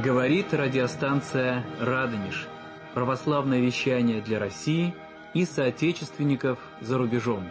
Говорит радиостанция «Радонеж». Православное вещание для России и соотечественников за рубежом.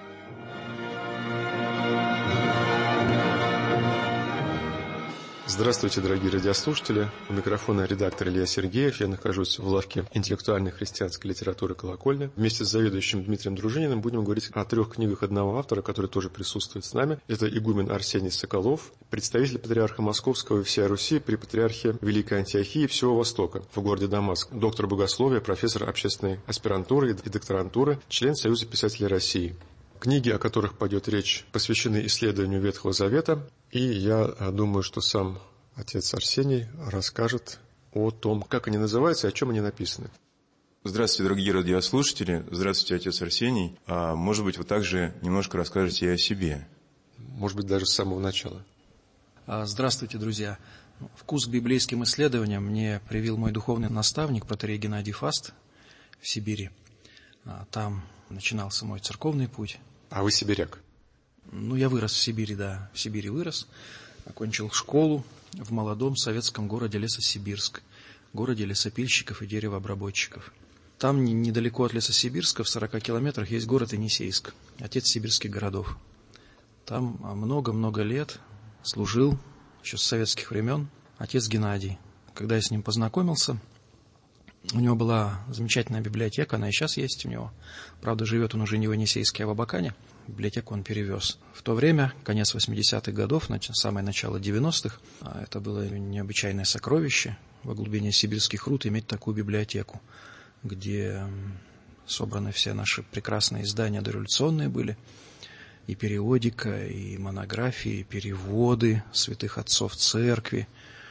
Здравствуйте, дорогие радиослушатели. У микрофона редактор Илья Сергеев. Я нахожусь в лавке интеллектуальной христианской литературы «Колокольня». Вместе с заведующим Дмитрием Дружининым будем говорить о 3 книгах одного автора, который тоже присутствует с нами. Это игумен Арсений Соколов, представитель патриарха Московского и всей Руси при патриархе Великой Антиохии и всего Востока в городе Дамаск, доктор богословия, профессор общественной аспирантуры и докторантуры, член Союза писателей России. Книги, о которых пойдет речь, посвящены исследованию Ветхого Завета, и я думаю, что сам отец Арсений расскажет о том, как они называются и о чем они написаны. Здравствуйте, дорогие радиослушатели. Здравствуйте, отец Арсений. Может быть, вы также немножко расскажете и о себе. Может быть, даже с самого начала. Здравствуйте, друзья. Вкус к библейским исследованиям мне привил мой духовный наставник, протоиерей Геннадий Фаст в Сибири. Там начинался мой церковный путь. А вы сибиряк? Я вырос в Сибири, да. В Сибири вырос. Окончил школу в молодом советском городе Лесосибирск, городе лесопильщиков и деревообработчиков. Там, недалеко от Лесосибирска, в 40 километрах, есть город Енисейск, отец сибирских городов. Там много-много лет служил, еще с советских времен, отец Геннадий. Когда я с ним познакомился, у него была замечательная библиотека, она и сейчас есть у него. Правда, живет он уже не в Енисейске, а в Абакане. Библиотеку он перевез. В то время, конец 80-х годов, самое начало 90-х, это было необычайное сокровище во глубине сибирских руд иметь такую библиотеку, где собраны все наши прекрасные издания дореволюционные были, и периодика, и монографии, и переводы святых отцов церкви,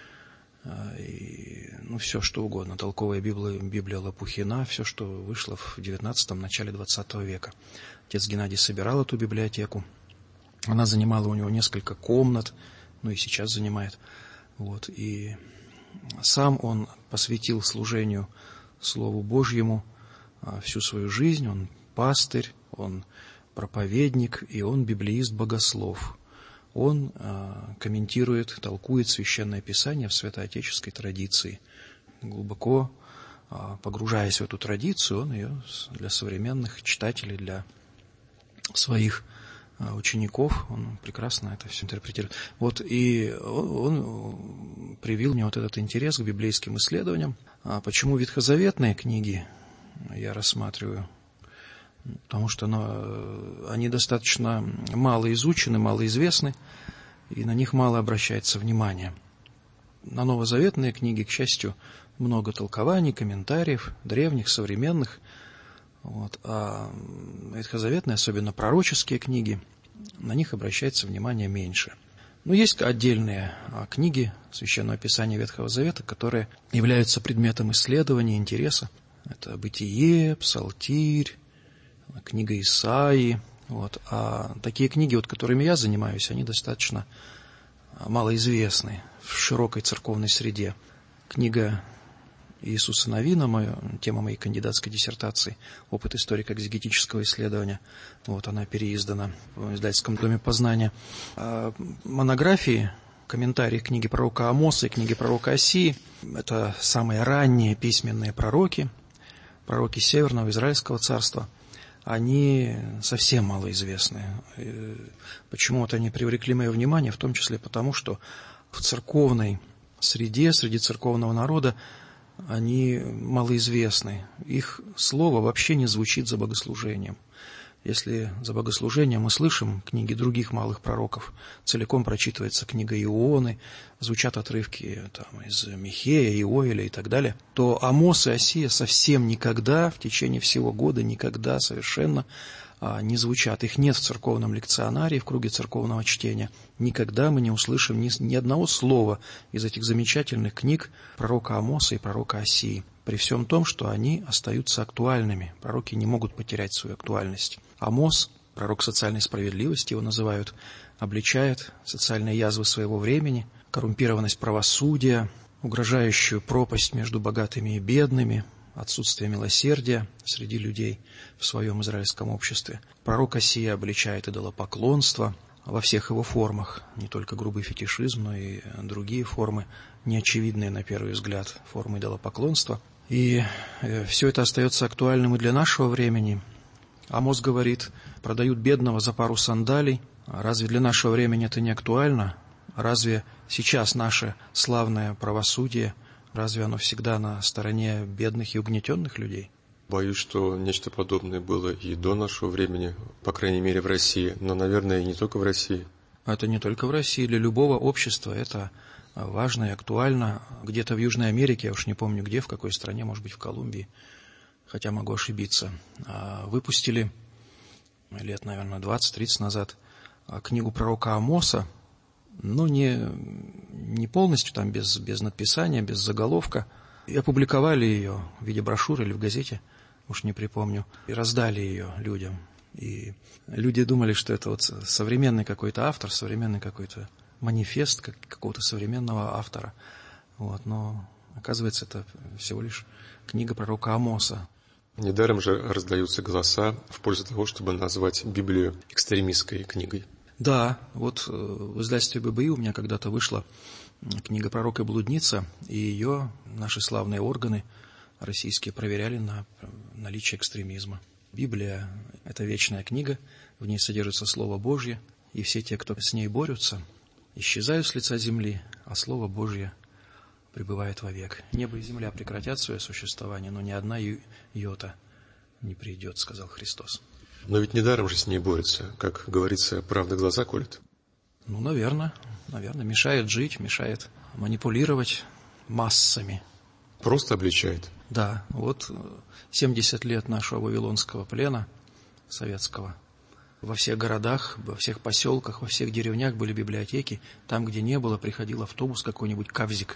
и, все что угодно, толковая Библия Лопухина, все, что вышло в 19-м, начале 20 века. Отец Геннадий собирал эту библиотеку, она занимала у него несколько комнат, и сейчас занимает. И сам он посвятил служению Слову Божьему всю свою жизнь, он пастырь, он проповедник, и он библеист-богослов. Он комментирует, толкует Священное Писание в святоотеческой традиции. Глубоко погружаясь в эту традицию, он ее для современных читателей, для своих учеников, он прекрасно это все интерпретирует. И он привил мне этот интерес к библейским исследованиям. Почему ветхозаветные книги я рассматриваю? Потому что они достаточно мало изучены, мало известны, и на них мало обращается внимания. На новозаветные книги, к счастью, много толкований, комментариев, древних, современных. А ветхозаветные, особенно пророческие книги, на них обращается внимание меньше. Есть отдельные книги Священного Писания Ветхого Завета, которые являются предметом исследования, интереса. Это Бытие, Псалтирь, книга Исаии. А такие книги, которыми я занимаюсь, они достаточно малоизвестны в широкой церковной среде. Книга Иисуса Новина, тема моей кандидатской диссертации, опыт историко-экзегетического исследования, она переиздана в издательском доме Познания. Монографии, комментарии к книге пророка Амоса и книге пророка Осии – это самые ранние письменные пророки Северного Израильского царства. Они совсем малоизвестны. Почему-то они привлекли мое внимание, в том числе потому, что в церковной среде, среди церковного народа, они малоизвестны. Их слово вообще не звучит за богослужением. Если за богослужением мы слышим книги других малых пророков, целиком прочитывается книга Ионы, звучат отрывки из Михея, Иоэля и так далее, то Амос и Осия совсем никогда, в течение всего года, никогда совершенно не звучат. Их нет в церковном лекционарии, в круге церковного чтения. Никогда мы не услышим ни одного слова из этих замечательных книг пророка Амоса и пророка Осии. При всем том, что они остаются актуальными. Пророки не могут потерять свою актуальность. Амос, пророк социальной справедливости его называют, обличает социальные язвы своего времени, коррумпированность правосудия, угрожающую пропасть между богатыми и бедными, отсутствие милосердия среди людей в своем израильском обществе. Пророк Осия обличает идолопоклонство, во всех его формах, не только грубый фетишизм, но и другие формы, неочевидные на первый взгляд, формы идолопоклонства. И все это остается актуальным и для нашего времени. Амос говорит, продают бедного за пару сандалий. Разве для нашего времени это не актуально? Разве сейчас наше славное правосудие, разве оно всегда на стороне бедных и угнетенных людей? Боюсь, что нечто подобное было и до нашего времени, по крайней мере в России, но, наверное, и не только в России. Это не только в России, для любого общества это важно и актуально. Где-то в Южной Америке, я уж не помню где, в какой стране, может быть в Колумбии, хотя могу ошибиться, выпустили лет, наверное, 20-30 назад книгу пророка Амоса, но не полностью, там без надписания, без заголовка, и опубликовали ее в виде брошюры или в газете, уж не припомню, и раздали ее людям. И люди думали, что это вот современный какой-то автор, современный какой-то манифест какого-то современного автора. Вот, но оказывается, это всего лишь книга пророка Амоса. Недаром же раздаются голоса в пользу того, чтобы назвать Библию экстремистской книгой. Да, вот в издательстве ББИ у меня когда-то вышла книга «Пророк и блудница», и ее наши славные органы российские проверяли на наличие экстремизма. Библия – это вечная книга, в ней содержится Слово Божье, и все те, кто с ней борются, исчезают с лица земли, а Слово Божье пребывает вовек. Небо и земля прекратят свое существование, но ни одна йота не придет, сказал Христос. Но ведь недаром же с ней борются, как говорится, правда глаза колет. Ну, наверное, мешает жить, мешает манипулировать массами. Просто обличает. Да, вот 70 лет нашего вавилонского плена советского. Во всех городах, во всех поселках, во всех деревнях были библиотеки. Там, где не было, приходил автобус какой-нибудь, Кавзик.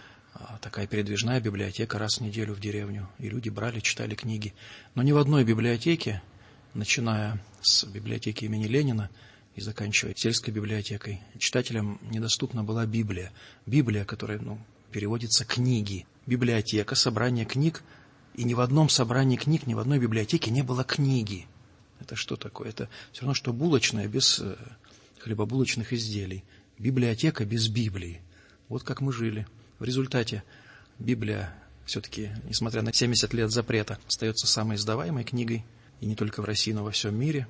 Такая передвижная библиотека раз в неделю в деревню. И люди брали, читали книги. Но ни в одной библиотеке, начиная с библиотеки имени Ленина и заканчивая сельской библиотекой, читателям недоступна была Библия. Библия, которая, переводится «книги». Библиотека, собрание книг. И ни в одном собрании книг, ни в одной библиотеке не было книги. Это что такое? Это все равно, что булочная без хлебобулочных изделий. Библиотека без Библии. Вот как мы жили. В результате Библия все-таки, несмотря на 70 лет запрета, остается самой издаваемой книгой. И не только в России, но во всем мире.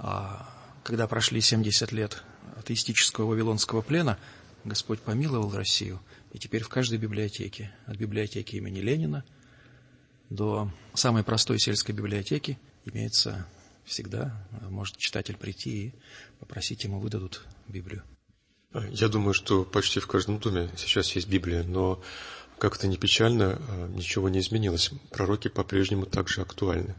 А когда прошли 70 лет атеистического вавилонского плена, Господь помиловал Россию. И теперь в каждой библиотеке, от библиотеки имени Ленина до самой простой сельской библиотеки, имеется всегда, может читатель прийти и попросить, ему выдадут Библию. Я думаю, что почти в каждом доме сейчас есть Библия, но, как это ни печально, ничего не изменилось. Пророки по-прежнему также актуальны.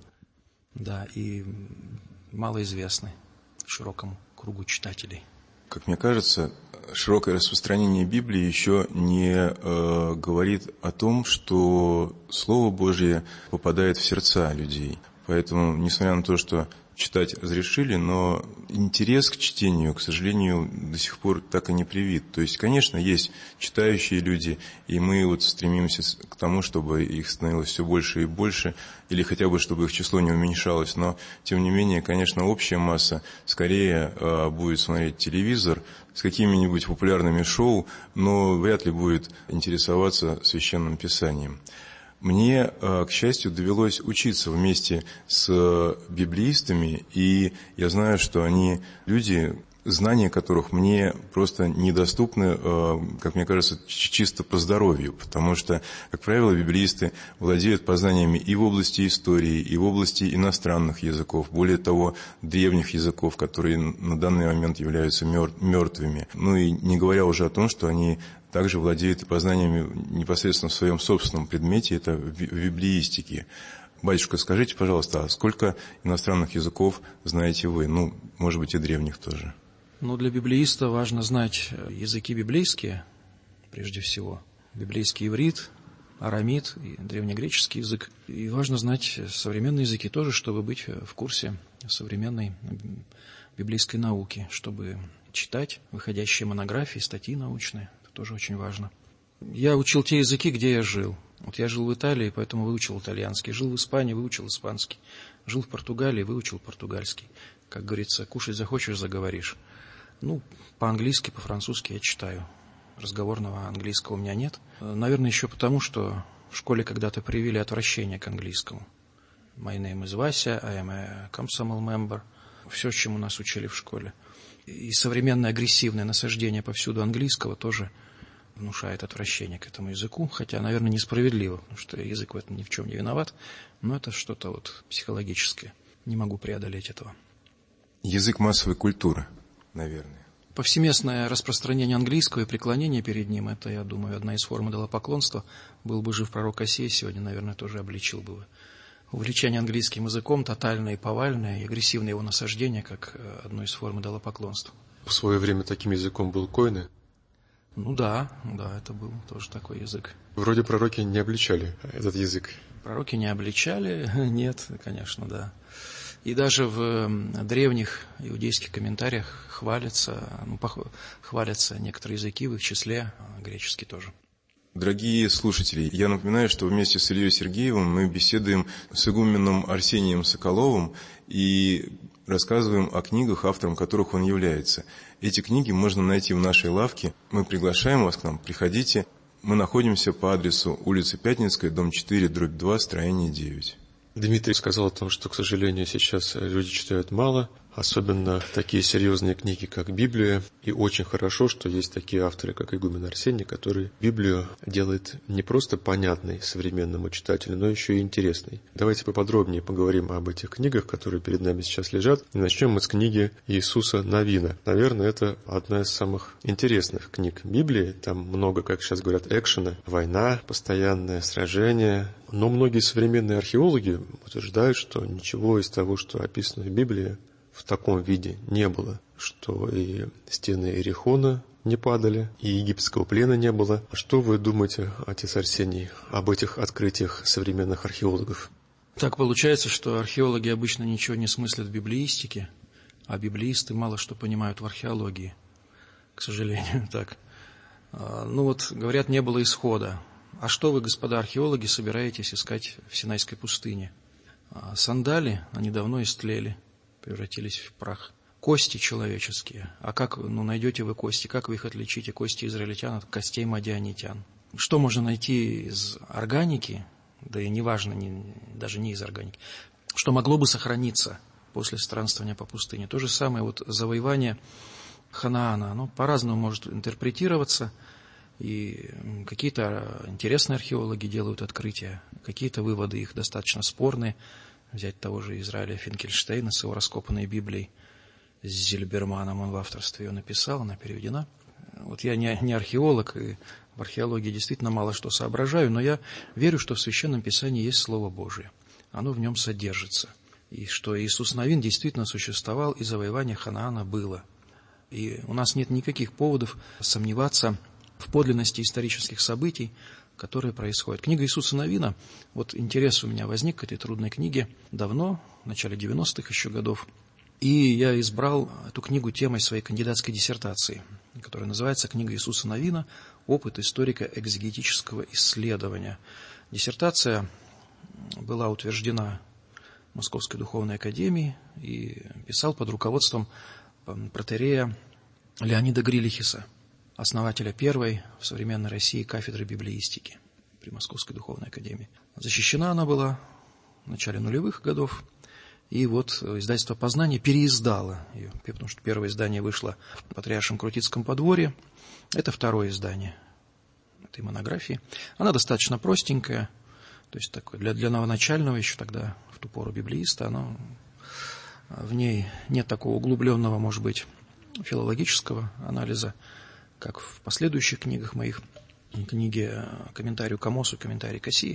Да, и малоизвестны широкому кругу читателей. Как мне кажется, широкое распространение Библии еще не говорит о том, что Слово Божье попадает в сердца людей. Поэтому, несмотря на то, что читать разрешили, но интерес к чтению, к сожалению, до сих пор так и не привит. То есть, конечно, есть читающие люди, и мы вот стремимся к тому, чтобы их становилось все больше и больше, или хотя бы, чтобы их число не уменьшалось. Но, тем не менее, конечно, общая масса скорее будет смотреть телевизор с какими-нибудь популярными шоу, но вряд ли будет интересоваться Священным Писанием. Мне, к счастью, довелось учиться вместе с библеистами, и я знаю, что они люди, знания которых мне просто недоступны, как мне кажется, чисто по здоровью, потому что, как правило, библеисты владеют познаниями и в области истории, и в области иностранных языков, более того, древних языков, которые на данный момент являются мертвыми. Ну и не говоря уже о том, что они также владеют познаниями непосредственно в своем собственном предмете, это в библеистике. Батюшка, скажите, пожалуйста, а сколько иностранных языков знаете вы? Может быть, и древних тоже. Для библеиста важно знать языки библейские, прежде всего. Библейский иврит, арамит и древнегреческий язык. И важно знать современные языки тоже, чтобы быть в курсе современной библейской науки, чтобы читать выходящие монографии, статьи научные. Тоже очень важно. Я учил те языки, где я жил. Вот я жил в Италии, поэтому выучил итальянский. Жил в Испании, выучил испанский. Жил в Португалии, выучил португальский. Как говорится, кушать захочешь, заговоришь. По-английски, по-французски я читаю. Разговорного английского у меня нет. Наверное, еще потому, что в школе когда-то привили отвращение к английскому. My name is Вася, I am a комсомол member. Все, чему нас учили в школе. И современное агрессивное насаждение повсюду английского тоже внушает отвращение к этому языку, хотя, наверное, несправедливо, потому что язык в этом ни в чем не виноват, но это что-то психологическое. Не могу преодолеть этого. Язык массовой культуры, наверное. Повсеместное распространение английского и преклонение перед ним, это, я думаю, одна из форм идолопоклонства. Был бы жив пророк Осей, сегодня, наверное, тоже обличил бы увлечение английским языком, тотальное и повальное, и агрессивное его насаждение, как одну из форм идолопоклонства. В свое время таким языком был Койне. Да, это был тоже такой язык. Вроде пророки не обличали этот язык. Пророки не обличали? Нет, конечно, да. И даже в древних иудейских комментариях хвалятся некоторые языки, в их числе греческий тоже. Дорогие слушатели, я напоминаю, что вместе с Ильей Сергеевым мы беседуем с игуменом Арсением Соколовым и рассказываем о книгах, автором которых он является. Эти книги можно найти в нашей лавке. Мы приглашаем вас к нам, приходите. Мы находимся по адресу улица Пятницкая, дом 4, дробь 2, строение 9. Дмитрий сказал о том, что, к сожалению, сейчас люди читают мало, особенно такие серьезные книги, как Библия. И очень хорошо, что есть такие авторы, как игумен Арсений, который Библию делает не просто понятной современному читателю, но еще и интересной. Давайте поподробнее поговорим об этих книгах, которые перед нами сейчас лежат. И начнем мы с книги Иисуса Навина. Наверное, это одна из самых интересных книг Библии. Там много, как сейчас говорят, экшена, война, постоянное сражение. Но многие современные археологи утверждают, что ничего из того, что описано в Библии, в таком виде не было, что и стены Иерихона не падали, и египетского плена не было. А что вы думаете, отец Арсений, об этих открытиях современных археологов? Так получается, что археологи обычно ничего не смыслят в библеистике, а библеисты мало что понимают в археологии, к сожалению, так. Говорят, не было исхода. А что вы, господа археологи, собираетесь искать в Синайской пустыне? Сандали, они давно истлели, превратились в прах. Кости человеческие. А как, найдете вы кости? Как вы их отличите, кости израильтян от костей мадианитян? Что можно найти из органики, да и неважно, даже не из органики, что могло бы сохраниться после странствования по пустыне? То же самое завоевание Ханаана. Оно по-разному может интерпретироваться. И какие-то интересные археологи делают открытия, какие-то выводы их достаточно спорные. Взять того же Израиля Финкельштейна с его раскопанной Библией, с Зильберманом, он в авторстве ее написал, она переведена. Я не археолог, и в археологии действительно мало что соображаю, но я верю, что в Священном Писании есть Слово Божие. Оно в нем содержится. И что Иисус Навин действительно существовал, и завоевание Ханаана было. И у нас нет никаких поводов сомневаться в подлинности исторических событий, которые происходят. Книга Иисуса Навина, интерес у меня возник к этой трудной книге давно, в начале 90-х еще годов. И я избрал эту книгу темой своей кандидатской диссертации, которая называется «Книга Иисуса Навина. Опыт историко-экзегетического исследования». Диссертация была утверждена Московской духовной академией и писал под руководством протоиерея Леонида Грилихиса, основателя первой в современной России кафедры библеистики при Московской духовной академии. Защищена она была в начале нулевых годов, и издательство «Познание» переиздало ее, потому что первое издание вышло в Патриаршем Крутицком подворье, это второе издание этой монографии. Она достаточно простенькая, то есть такой для новоначального еще тогда, в ту пору библеиста, в ней нет такого углубленного, может быть, филологического анализа, как в последующих книгах моих, книге «Комментарию к Амосу», «Комментарий к Осии».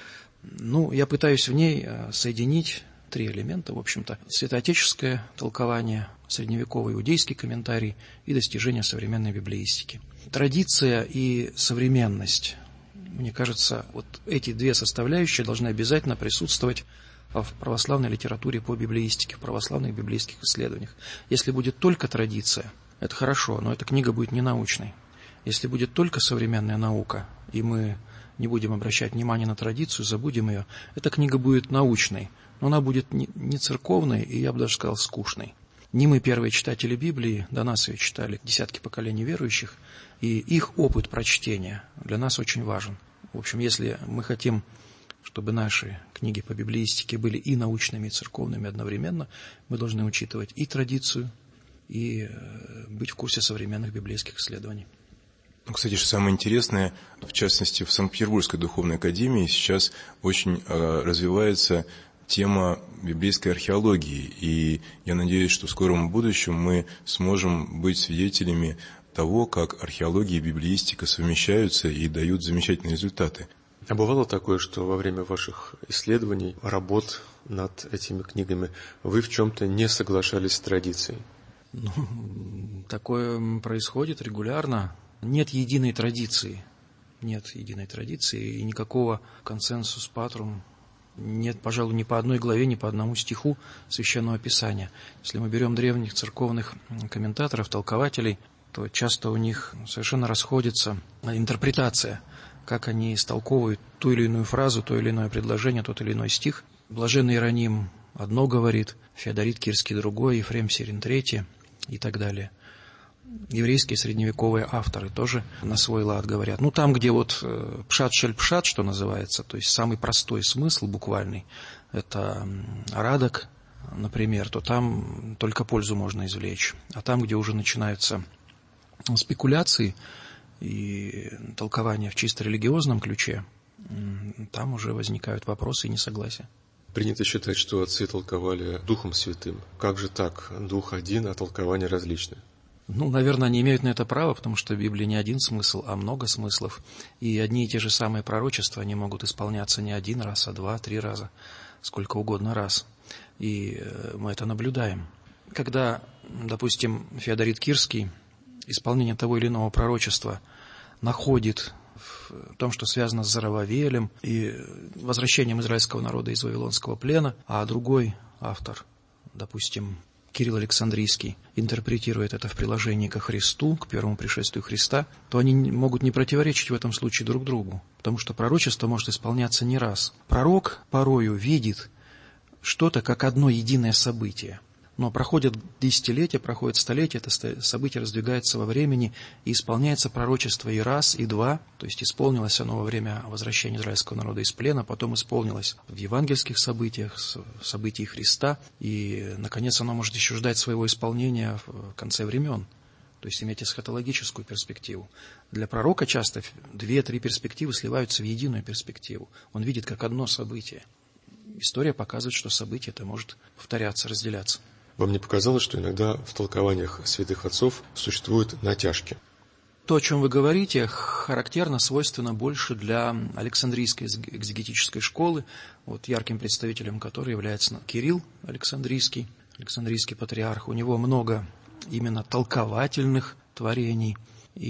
Я пытаюсь в ней соединить три элемента, в общем-то: святоотеческое толкование, средневековый иудейский комментарий и достижения современной библеистики. Традиция и современность. Мне кажется, эти две составляющие должны обязательно присутствовать в православной литературе по библеистике, в православных библейских исследованиях. Если будет только традиция, это хорошо, но эта книга будет не научной. Если будет только современная наука, и мы не будем обращать внимание на традицию, забудем ее, эта книга будет научной, но она будет не церковной, и я бы даже сказал, скучной. Не мы первые читатели Библии, до нас ее читали десятки поколений верующих, и их опыт прочтения для нас очень важен. В общем, если мы хотим, чтобы наши книги по библеистике были и научными, и церковными одновременно, мы должны учитывать и традицию, и быть в курсе современных библейских исследований. Кстати, что самое интересное, в частности, в Санкт-Петербургской духовной академии сейчас очень развивается тема библейской археологии, и я надеюсь, что в скором будущем мы сможем быть свидетелями того, как археология и библеистика совмещаются и дают замечательные результаты. А бывало такое, что во время ваших исследований, работ над этими книгами вы в чем-то не соглашались с традицией? Такое происходит регулярно. Нет единой традиции. Нет единой традиции и никакого консенсус патрум. Нет, пожалуй, ни по одной главе, ни по одному стиху Священного Писания. Если мы берем древних церковных комментаторов, толкователей, то часто у них совершенно расходится интерпретация, как они истолковывают ту или иную фразу, то или иное предложение, тот или иной стих. Блаженный Иероним одно говорит, Феодорит Кирский другое, Ефрем Сирин третье и так далее. Еврейские средневековые авторы тоже на свой лад говорят. Там, где вот пшат шель пшат, что называется, то есть самый простой смысл буквальный, это радок, например, то там только пользу можно извлечь. А там, где уже начинаются спекуляции и толкования в чисто религиозном ключе, там уже возникают вопросы и несогласия. Принято считать, что отцы толковали Духом Святым. Как же так? Дух один, а толкования различны. Наверное, они имеют на это право, потому что в Библии не один смысл, а много смыслов. И одни и те же самые пророчества, они могут исполняться не один раз, а 2-3 раза, сколько угодно раз. И мы это наблюдаем. Когда, допустим, Феодорит Кирский исполнение того или иного пророчества находит в том, что связано с Зарававелем и возвращением израильского народа из Вавилонского плена, а другой автор, допустим, Кирилл Александрийский, интерпретирует это в приложении ко Христу, к первому пришествию Христа, то они могут не противоречить в этом случае друг другу, потому что пророчество может исполняться не раз. Пророк порою видит что-то как одно единое событие, но проходят десятилетия, проходят столетия, это событие раздвигается во времени, и исполняется пророчество и раз, и два, то есть исполнилось оно во время возвращения израильского народа из плена, потом исполнилось в евангельских событиях, событий Христа, и, наконец, оно может еще ждать своего исполнения в конце времен, то есть иметь эсхатологическую перспективу. Для пророка часто 2-3 перспективы сливаются в единую перспективу. Он видит как одно событие. История показывает, что событие это может повторяться, разделяться. Вам не показалось, что иногда в толкованиях святых отцов существуют натяжки? То, о чем вы говорите, характерно, свойственно больше для Александрийской экзегетической школы, ярким представителем которой является Кирилл Александрийский патриарх. У него много именно толковательных творений.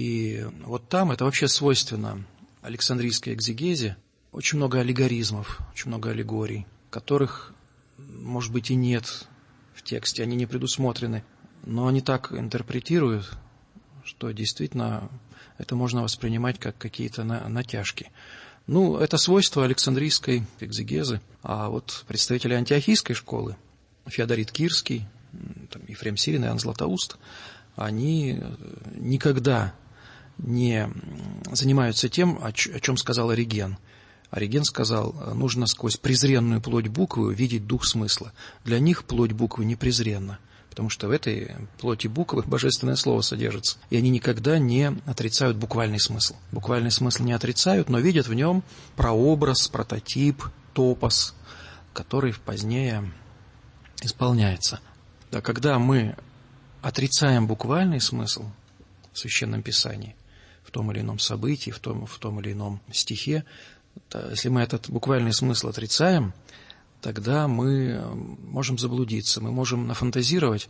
И там это вообще свойственно Александрийской экзегезе. Очень много аллегоризмов, очень много аллегорий, которых, может быть, и нет в тексте, они не предусмотрены, но они так интерпретируют, что действительно это можно воспринимать как какие-то натяжки. Это свойство Александрийской экзегезы, а представители антиохийской школы, Феодорит Кирский, Ефрем Сирин и Иоанн Златоуст, они никогда не занимаются тем, о чем сказал Ориген. Ориген сказал, нужно сквозь презренную плоть буквы видеть дух смысла. Для них плоть буквы не презренна, потому что в этой плоти буквы божественное слово содержится. И они никогда не отрицают буквальный смысл. Буквальный смысл не отрицают, но видят в нем прообраз, прототип, топос, который позднее исполняется. Да, когда мы отрицаем буквальный смысл в Священном Писании, в том или ином событии, в том или ином стихе, если мы этот буквальный смысл отрицаем, тогда мы можем заблудиться, мы можем нафантазировать,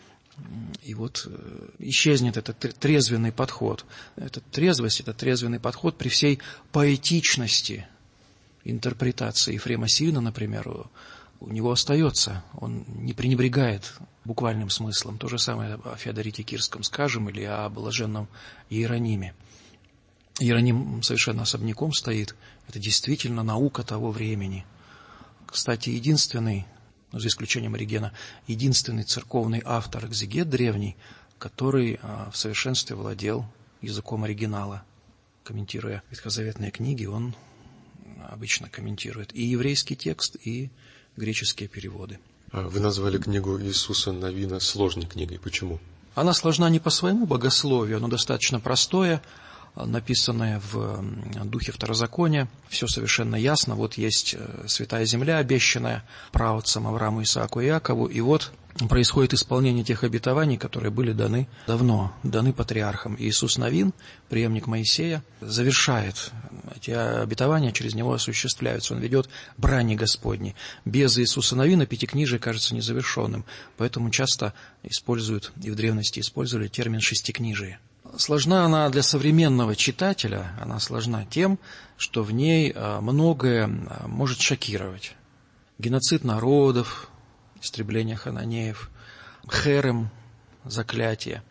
и исчезнет этот трезвенный подход. Этот трезвенный подход при всей поэтичности интерпретации Ефрема Сирина, например, у него остается, он не пренебрегает буквальным смыслом. То же самое о Феодорите Кирском скажем или о блаженном Иерониме. Иероним совершенно особняком стоит. Это действительно наука того времени. Кстати, единственный за исключением Оригена, единственный церковный автор-экзегет древний, который в совершенстве владел языком оригинала. Комментируя ветхозаветные книги, он обычно комментирует и еврейский текст, и греческие переводы. Вы назвали книгу Иисуса Навина сложной книгой. Почему? Она сложна не по своему богословию, оно достаточно простое, написанное в духе Второзакония. Все совершенно ясно. Вот есть святая земля обещанная праотцам Аврааму, Исааку и Иакову, и вот происходит исполнение тех обетований, которые были даны давно, даны патриархам. Иисус Навин, преемник Моисея, завершает эти обетования, через него осуществляются. Он ведет брани Господни. Без Иисуса Навина Пятикнижие кажется незавершенным, поэтому часто используют, и в древности использовали термин «шестикнижие». Сложна она для современного читателя, она сложна тем, что в ней многое может шокировать. Геноцид народов, истребление хананеев, херем, заклятие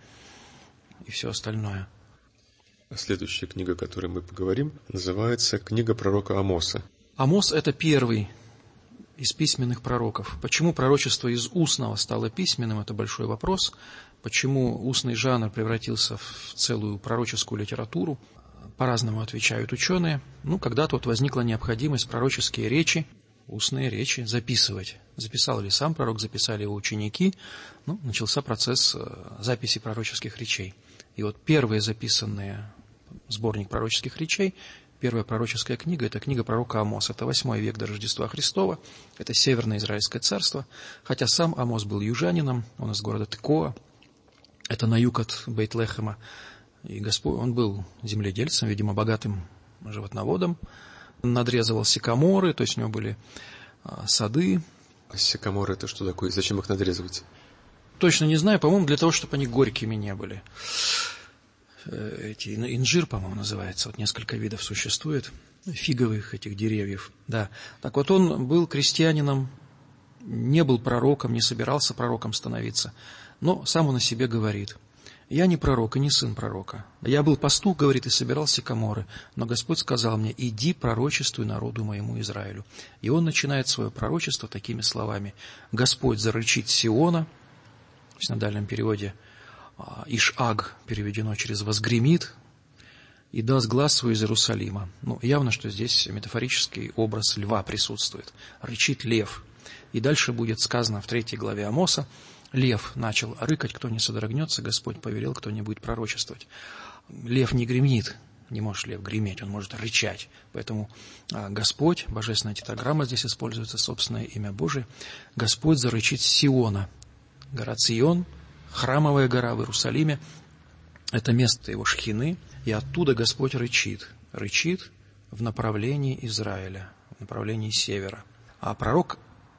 и все остальное. Следующая книга, о которой мы поговорим, называется «Книга пророка Амоса». Амос – это первый из письменных пророков. Почему пророчество из устного стало письменным – это большой вопрос. Почему устный жанр превратился в целую пророческую литературу, по-разному отвечают ученые. Когда-то вот возникла необходимость пророческие речи, устные речи записывать. Записал ли сам пророк, записали его ученики. Начался процесс записи пророческих речей. И вот первые записанные сборник пророческих речей, первая пророческая книга – это книга пророка Амоса. Это 8 век до Рождества Христова, это Северное Израильское царство. Хотя сам Амос был южанином, он из города Текоа, это на юг от Бейт-Лехема. И Господь, он был земледельцем, видимо, богатым животноводом. Он надрезывал сикаморы, то есть у него были сады. А сикаморы – это что такое? Зачем их надрезывать? Точно не знаю, по-моему, для того, чтобы они горькими не были. Инжир, по-моему, называется, вот несколько видов существует, фиговых этих деревьев. Да. Так вот, он был крестьянином, не был пророком, не собирался пророком становиться, но сам он о себе говорит: «Я не пророк и не сын пророка. Я был пастух, говорит, и собирал сикаморы, но Господь сказал мне: иди пророчествуй народу моему Израилю». И он начинает свое пророчество такими словами: «Господь зарычит с Сиона», то есть на дальнем переводе Иш-Аг переведено через «возгремит», и даст глас свой из Иерусалима. Явно, что здесь метафорический образ льва присутствует. Рычит лев. И дальше будет сказано в 3 главе Амоса: лев начал рыкать, кто не содрогнется, Господь повелел, кто не будет пророчествовать. Лев не гремит, не может лев греметь, он может рычать. Поэтому Господь, божественная тетраграмма здесь используется, собственное имя Божие, Господь зарычит с Сиона. Гора Цион, храмовая гора в Иерусалиме, это место его шхины, и оттуда Господь рычит в направлении Израиля, в направлении севера. А пророк,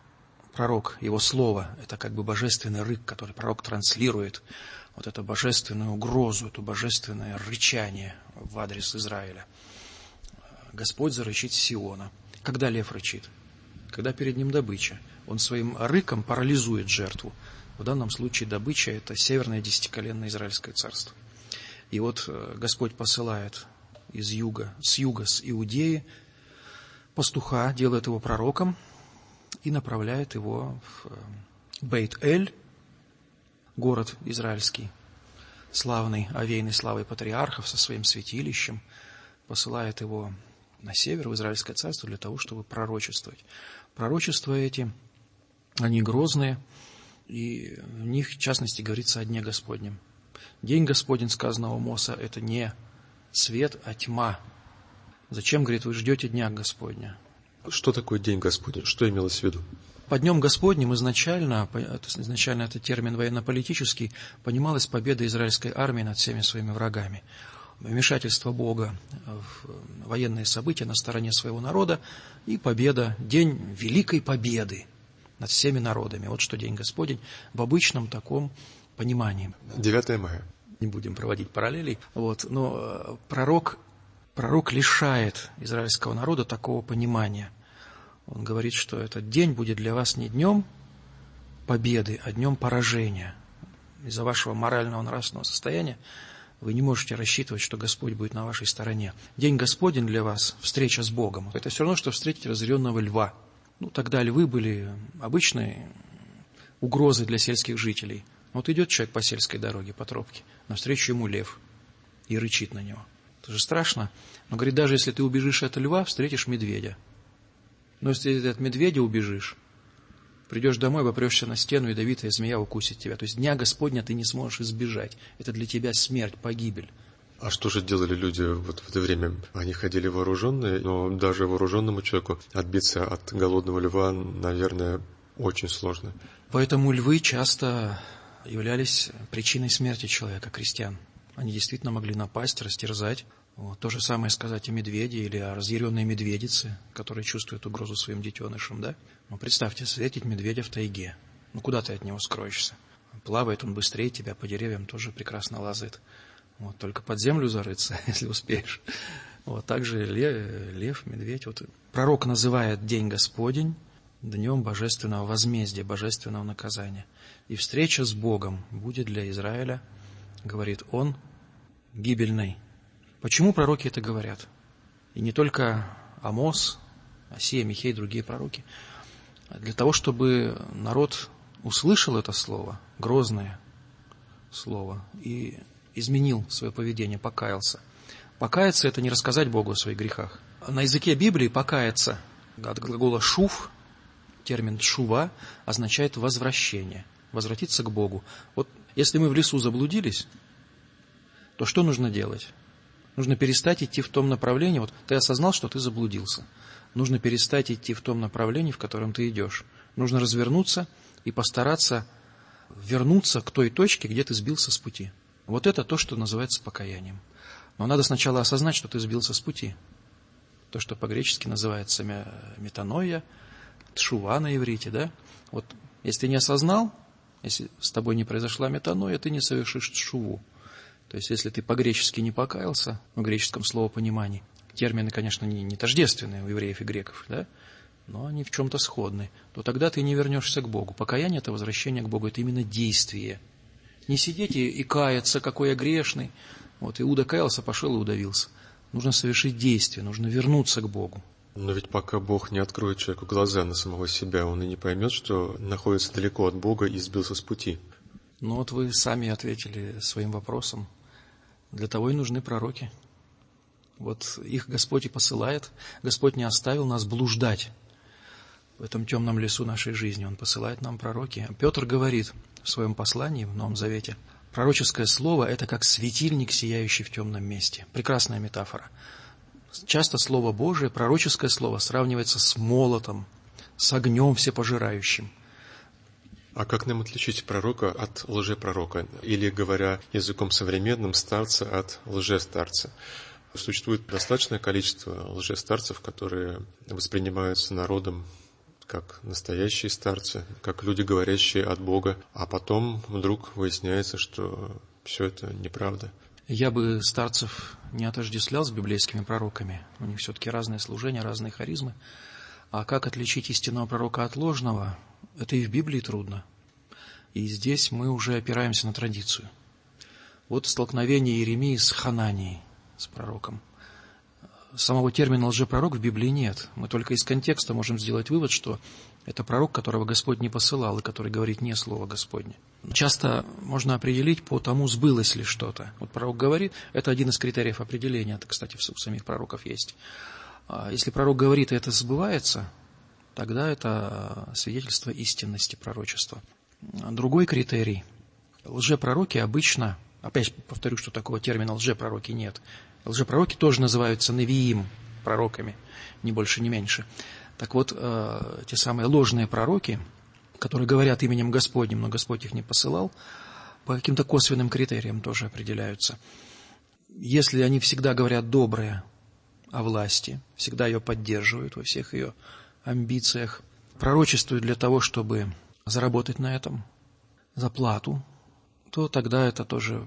его слово, это как бы божественный рык, который пророк транслирует, вот эту божественную угрозу, это божественное рычание в адрес Израиля. Господь зарычит с Сиона. Когда лев рычит? Когда перед ним добыча. Он своим рыком парализует жертву. В данном случае добыча – это северное десятиколенное Израильское царство. И вот Господь посылает с юга, с Иудеи, пастуха, делает его пророком и направляет его в Бейт-Эль, город израильский, славный, овеянный славой патриархов со своим святилищем, посылает его на север, в Израильское царство, для того, чтобы пророчествовать. Пророчества эти, они грозные, и в них, в частности, говорится о Дне Господнем. День Господень, сказано у Амоса, это не свет, а тьма. Зачем, говорит, вы ждете Дня Господня? Что такое День Господень? Что имелось в виду? Под Днем Господним изначально это термин военно-политический, понималась победа израильской армии над всеми своими врагами. Вмешательство Бога в военные события на стороне своего народа и победа, день великой победы над всеми народами. Вот что День Господень в обычном таком понимании. 9 мая. Не будем проводить параллелей. Но пророк лишает израильского народа такого понимания. Он говорит, что этот день будет для вас не днем победы, а днем поражения. Из-за вашего морального нравственного состояния вы не можете рассчитывать, что Господь будет на вашей стороне. День Господень для вас – встреча с Богом. Это все равно, что встретить разъяренного льва. Тогда львы были обычной угрозой для сельских жителей. Вот идет человек по сельской дороге, по тропке, навстречу ему лев и рычит на него. Это же страшно. Но, говорит, даже если ты убежишь от льва, встретишь медведя. Но если ты от медведя убежишь, придешь домой, попрешься на стену, ядовитая змея укусит тебя. То есть дня Господня ты не сможешь избежать. Это для тебя смерть, погибель. А что же делали люди вот в это время? Они ходили вооруженные, но даже вооруженному человеку отбиться от голодного льва, наверное, очень сложно. Поэтому львы часто являлись причиной смерти человека, крестьян. Они действительно могли напасть, растерзать. То же самое сказать о медведе или о разъяренной медведице, которая чувствует угрозу своим детенышам, да? Представьте, встретить медведя в тайге. Куда ты от него скроешься? Плавает он быстрее тебя, по деревьям тоже прекрасно лазает. Только под землю зарыться, если успеешь. Также лев, медведь. Пророк называет день Господень днем божественного возмездия, божественного наказания. И встреча с Богом будет для Израиля, говорит он, гибельной. Почему пророки это говорят? И не только Амос, Осия, Михей, другие пророки. Для того, чтобы народ услышал это слово, грозное слово, и изменил свое поведение, покаялся. Покаяться – это не рассказать Богу о своих грехах. На языке Библии покаяться от глагола «шув», термин «шува» означает возвращение, возвратиться к Богу. Если мы в лесу заблудились, то что нужно делать? Нужно перестать идти в том направлении. Ты осознал, что ты заблудился. Нужно перестать идти в том направлении, в котором ты идешь. Нужно развернуться и постараться вернуться к той точке, где ты сбился с пути. Это то, что называется покаянием. Но надо сначала осознать, что ты сбился с пути. То, что по-гречески называется метаноия, тшува на иврите, да? Если ты не осознал, если с тобой не произошла метаноия, ты не совершишь тшуву. То есть, если ты по-гречески не покаялся, в греческом словопонимании, термины, конечно, не тождественные у евреев и греков, да? Но они в чем-то сходны, то тогда ты не вернешься к Богу. Покаяние – это возвращение к Богу, это именно действие. Не сидеть и каяться, какой я грешный. Иуда каялся, пошел и удавился. Нужно совершить действие, нужно вернуться к Богу. Но ведь пока Бог не откроет человеку глаза на самого себя, он и не поймет, что находится далеко от Бога и сбился с пути. Вы сами ответили своим вопросом. Для того и нужны пророки. Их Господь и посылает. Господь не оставил нас блуждать в этом темном лесу нашей жизни. Он посылает нам пророки. Петр говорит в своем послании в Новом Завете: пророческое слово – это как светильник, сияющий в темном месте. Прекрасная метафора. Часто Слово Божие, пророческое слово, сравнивается с молотом, с огнем всепожирающим. А как нам отличить пророка от лжепророка? Или, говоря языком современным, старца от лжестарца? Существует достаточное количество лжестарцев, которые воспринимаются народом как настоящие старцы, как люди, говорящие от Бога, а потом вдруг выясняется, что все это неправда. Я бы старцев не отождествлял с библейскими пророками. У них все-таки разные служения, разные харизмы. А как отличить истинного пророка от ложного? Это и в Библии трудно. И здесь мы уже опираемся на традицию. Столкновение Иеремии с Хананией, с пророком. Самого термина лжепророк в Библии нет. Мы только из контекста можем сделать вывод, что это пророк, которого Господь не посылал, и который говорит не слово Господне. Часто можно определить по тому, сбылось ли что-то. Пророк говорит, это один из критериев определения, это, кстати, у самих пророков есть. Если пророк говорит, и это сбывается, тогда это свидетельство истинности пророчества. Другой критерий. Лжепророки обычно, опять повторю, что такого термина лжепророки нет. Лжепророки тоже называются невиим, пророками, ни больше, ни меньше. Так те самые ложные пророки, которые говорят именем Господним, но Господь их не посылал, по каким-то косвенным критериям тоже определяются. Если они всегда говорят доброе о власти, всегда ее поддерживают во всех ее амбициях, пророчествуют для того, чтобы заработать на этом за плату, то тогда это тоже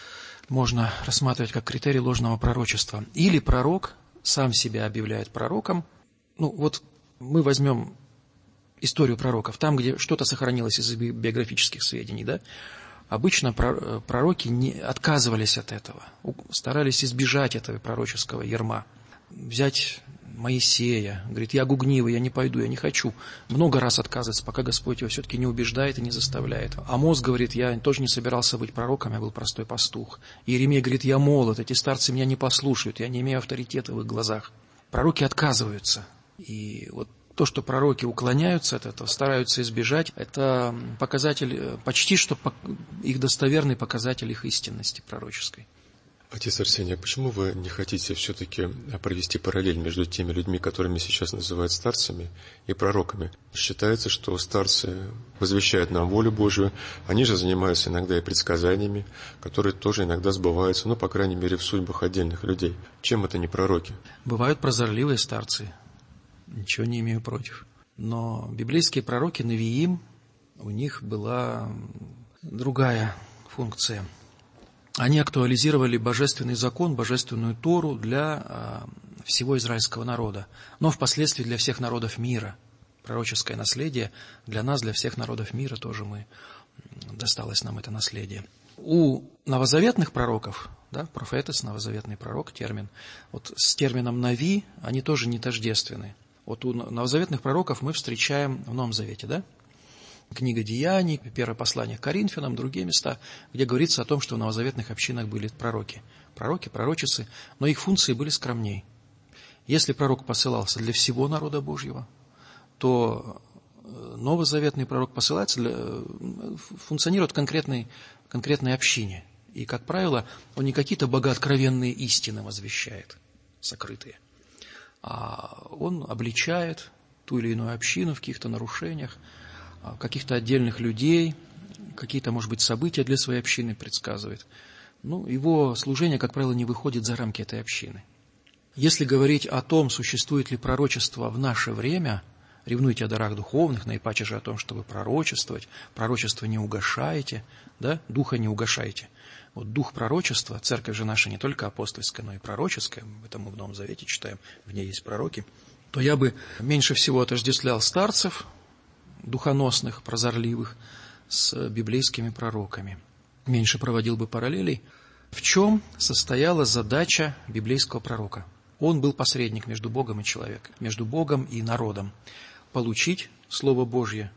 можно рассматривать как критерий ложного пророчества. Или пророк сам себя объявляет пророком. Мы возьмем историю пророков, там, где что-то сохранилось из биографических сведений, да? Обычно пророки не отказывались от этого, старались избежать этого пророческого ярма. Взять Моисея. Говорит, я гугнивый, я не пойду, я не хочу. Много раз отказывается, пока Господь его все-таки не убеждает и не заставляет. Амос говорит, я тоже не собирался быть пророком, я был простой пастух. Иеремия говорит, я молод, эти старцы меня не послушают, я не имею авторитета в их глазах. Пророки отказываются. И вот то, что пророки уклоняются от этого, стараются избежать, это показатель, почти что их достоверный показатель их истинности пророческой. Отец Арсений, а почему вы не хотите все-таки провести параллель между теми людьми, которыми сейчас называют старцами, и пророками? Считается, что старцы возвещают нам волю Божию, они же занимаются иногда и предсказаниями, которые тоже иногда сбываются, ну, по крайней мере, в судьбах отдельных людей. Чем это не пророки? Бывают прозорливые старцы. Ничего не имею против. Но библейские пророки, Навиим, у них была другая функция. Они актуализировали божественный закон, божественную Тору для всего израильского народа, но впоследствии для всех народов мира. Пророческое наследие для нас, для всех народов мира тоже досталось нам это наследие. У новозаветных пророков, да, профетес, новозаветный пророк, термин, вот с термином «нави» они тоже не тождественны. Вот у новозаветных пророков мы встречаем в Новом Завете, да? Книга Деяний, первое послание к Коринфянам, другие места, где говорится о том, что в новозаветных общинах были пророки. Пророки, пророчицы, но их функции были скромней. Если пророк посылался для всего народа Божьего, то новозаветный пророк функционирует в конкретной общине. И, как правило, он не какие-то богооткровенные истины возвещает, сокрытые, а он обличает ту или иную общину в каких-то нарушениях, каких-то отдельных людей, какие-то, может быть, события для своей общины предсказывает. Ну, его служение, как правило, не выходит за рамки этой общины. Если говорить о том, существует ли пророчество в наше время, ревнуйте о дарах духовных, наипаче же о том, чтобы пророчествовать, пророчество не угашайте, да, духа не угашайте. Вот дух пророчества, церковь же наша не только апостольская, но и пророческая, это мы в Новом Завете читаем, в ней есть пророки, то я бы меньше всего отождествлял старцев, духоносных, прозорливых, с библейскими пророками. Меньше проводил бы параллелей. В чем состояла задача библейского пророка? Он был посредник между Богом и человеком, между Богом и народом. Получить Слово Божье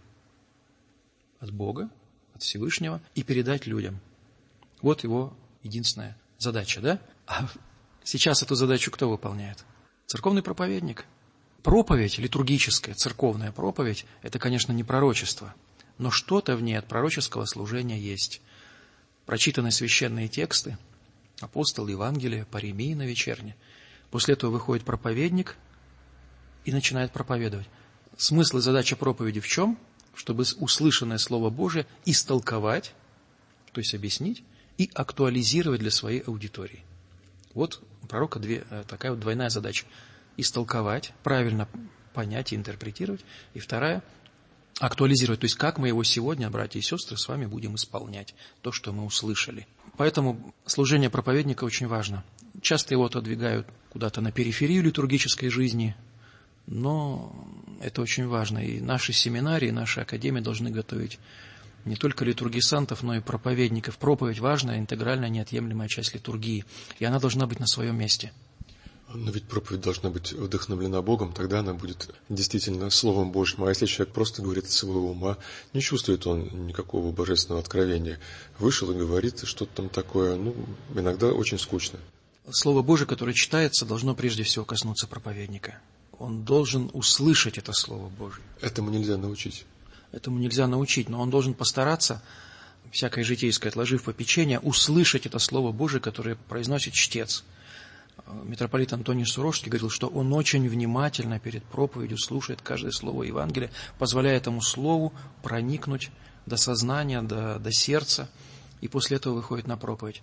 от Бога, от Всевышнего, и передать людям. Вот его единственная задача, да? А сейчас эту задачу кто выполняет? Церковный проповедник. Проповедь, литургическая, церковная проповедь, это, конечно, не пророчество, но что-то в ней от пророческого служения есть. Прочитаны священные тексты, апостол, Евангелие, паремии на вечерне. После этого выходит проповедник и начинает проповедовать. Смысл и задача проповеди в чем? Чтобы услышанное Слово Божие истолковать, то есть объяснить, и актуализировать для своей аудитории. Вот у пророка такая вот двойная задача. Истолковать, правильно понять и интерпретировать. И вторая – актуализировать. То есть, как мы его сегодня, братья и сестры, с вами будем исполнять то, что мы услышали. Поэтому служение проповедника очень важно. Часто его отодвигают куда-то на периферию литургической жизни, но это очень важно. И наши семинарии, наши академии должны готовить не только литургисантов, но и проповедников. Проповедь – важная, интегральная, неотъемлемая часть литургии. И она должна быть на своем месте. Но ведь проповедь должна быть вдохновлена Богом, тогда она будет действительно Словом Божьим. А если человек просто говорит от своего ума, не чувствует он никакого божественного откровения, вышел и говорит что-то там такое, иногда очень скучно. Слово Божие, которое читается, должно прежде всего коснуться проповедника. Он должен услышать это Слово Божие. Этому нельзя научить. Этому нельзя научить, но он должен постараться, всякое житейское отложив попечение, услышать это Слово Божие, которое произносит чтец. Митрополит Антоний Суровский говорил, что он очень внимательно перед проповедью слушает каждое слово Евангелия, позволяя этому слову проникнуть до сознания, до сердца, и после этого выходит на проповедь.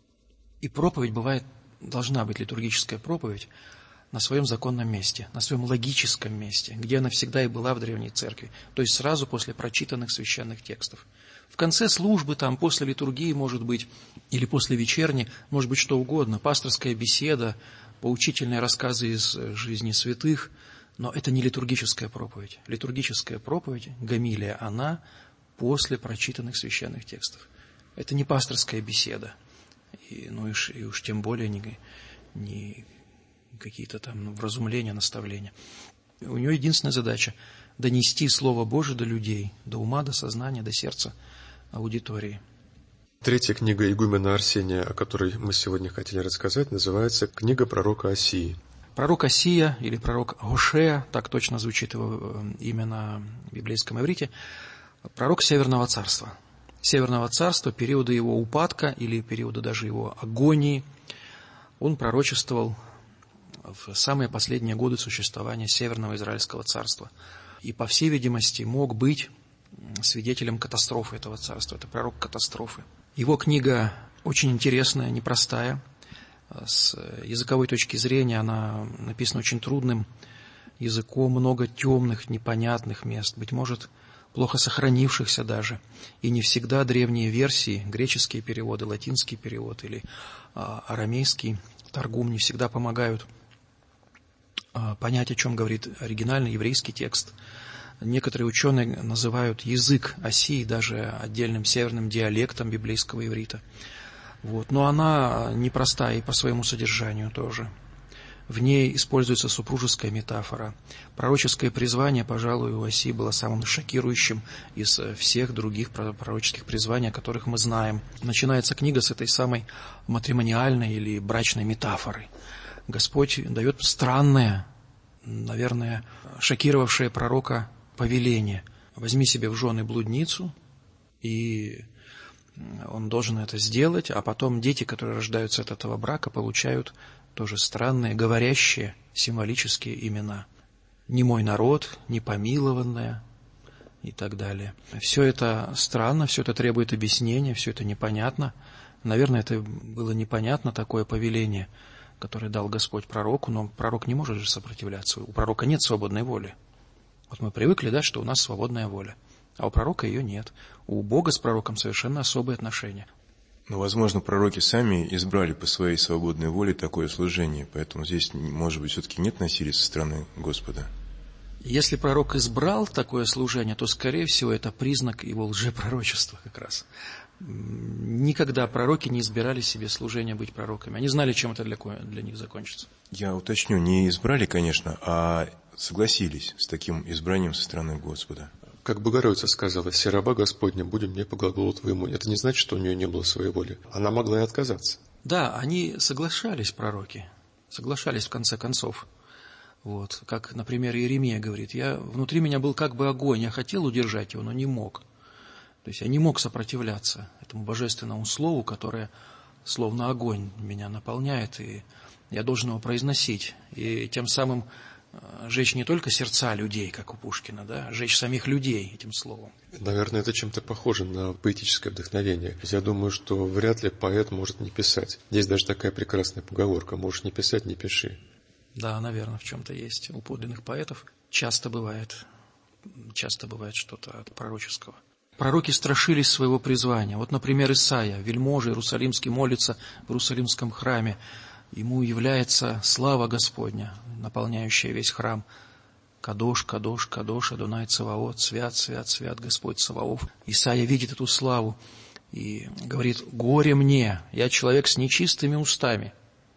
И проповедь должна быть литургическая проповедь на своем законном месте, на своем логическом месте, где она всегда и была в Древней Церкви, то есть сразу после прочитанных священных текстов. В конце службы, после литургии, может быть, или после вечерни, может быть, что угодно, пасторская беседа, поучительные рассказы из жизни святых, но это не литургическая проповедь. Литургическая проповедь, гомилия, она после прочитанных священных текстов. Это не пасторская беседа, и уж тем более не какие-то там вразумления, наставления. У нее единственная задача – донести Слово Божие до людей, до ума, до сознания, до сердца аудитории. Третья книга игумена Арсения, о которой мы сегодня хотели рассказать, называется «Книга пророка Осии». Пророк Осия или пророк Гошея, так точно звучит его имя на библейском иврите, пророк Северного Царства. Северного Царства, периода его упадка или периода даже его агонии, он пророчествовал в самые последние годы существования Северного Израильского Царства. И, по всей видимости, мог быть свидетелем катастрофы этого царства. Это пророк катастрофы. Его книга очень интересная, непростая. С языковой точки зрения она написана очень трудным языком, много темных, непонятных мест, быть может, плохо сохранившихся даже. И не всегда древние версии, греческие переводы, латинский перевод или арамейский таргум не всегда помогают понять, о чем говорит оригинальный еврейский текст. Некоторые ученые называют язык Осии даже отдельным северным диалектом библейского иврита. Но она непростая и по своему содержанию тоже. В ней используется супружеская метафора. Пророческое призвание, пожалуй, у Осии было самым шокирующим из всех других пророческих призваний, о которых мы знаем. Начинается книга с этой самой матримониальной или брачной метафоры. Господь дает странное, наверное, шокировавшее пророка повеление. Возьми себе в жены блудницу, и он должен это сделать, а потом дети, которые рождаются от этого брака, получают тоже странные, говорящие, символические имена. Не мой народ, не помилованная и так далее. Все это странно, все это требует объяснения, все это непонятно. Наверное, это было непонятно, такое повеление, которое дал Господь пророку, но пророк не может же сопротивляться. У пророка нет свободной воли. Мы привыкли, что у нас свободная воля, а у пророка ее нет. У Бога с пророком совершенно особые отношения. Но, возможно, пророки сами избрали по своей свободной воле такое служение, поэтому здесь, может быть, все-таки нет насилия со стороны Господа. Если пророк избрал такое служение, то, скорее всего, это признак его лжепророчества как раз. Никогда пророки не избирали себе служение быть пророками. Они знали, чем это для них закончится. Я уточню, не избрали, конечно, а согласились с таким избранием со стороны Господа. Как Богородица сказала: «Се раба Господня, будем мне по глаголу твоему». Это не значит, что у нее не было своей воли. Она могла и отказаться. Да, они соглашались, пророки. Соглашались в конце концов. Как, например, Иеремия говорит: внутри меня был как бы огонь, я хотел удержать его, но не мог. То есть я не мог сопротивляться этому божественному слову, которое словно огонь меня наполняет, и я должен его произносить. И тем самым жечь не только сердца людей, как у Пушкина, жечь самих людей этим словом. Наверное, это чем-то похоже на поэтическое вдохновение. Я думаю, что вряд ли поэт может не писать. Есть даже такая прекрасная поговорка: можешь не писать, не пиши. Да, наверное, в чем-то есть. У подлинных поэтов часто бывает что-то от пророческого. Пророки страшились своего призвания. Например, Исаия, вельможа иерусалимский, молится в Иерусалимском храме. Ему является слава Господня, наполняющая весь храм. Кадош, Кадош, Кадош, Адонай Цаваот, свят, свят, свят Господь Саваоф. Исаия видит эту славу и говорит: горе мне, я человек с нечистыми устами.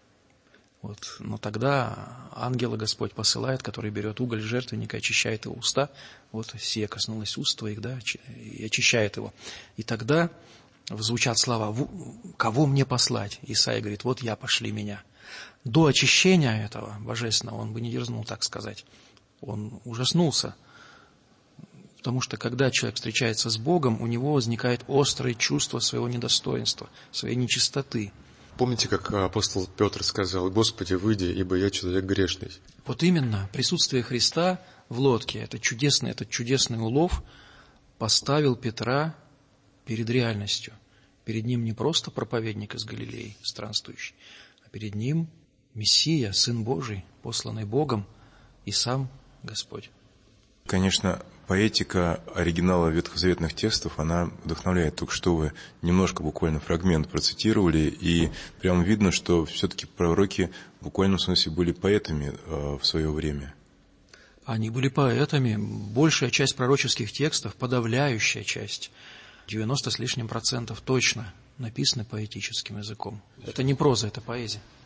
Но тогда ангела Господь посылает, который берет уголь жертвенника, очищает его уста. Сия коснулась уст твоих, и очищает его. И тогда звучат слова: кого мне послать? Исаия говорит: я, пошли меня. До очищения этого божественного он бы не дерзнул так сказать. Он ужаснулся. Потому что когда человек встречается с Богом, у него возникает острое чувство своего недостоинства, своей нечистоты. Помните, как апостол Петр сказал: «Господи, выйди, ибо я человек грешный». Именно присутствие Христа в лодке, этот чудесный улов поставил Петра перед реальностью. Перед ним не просто проповедник из Галилеи, странствующий, а перед ним Мессия, Сын Божий, посланный Богом, и сам Господь. Конечно, поэтика оригинала ветхозаветных текстов, она вдохновляет. Только что вы немножко, буквально фрагмент процитировали, и прямо видно, что все-таки пророки в буквальном смысле были поэтами в свое время. Они были поэтами. Большая часть пророческих текстов, подавляющая часть, 90 с лишним % точно написаны поэтическим языком. Это не проза, это поэзия.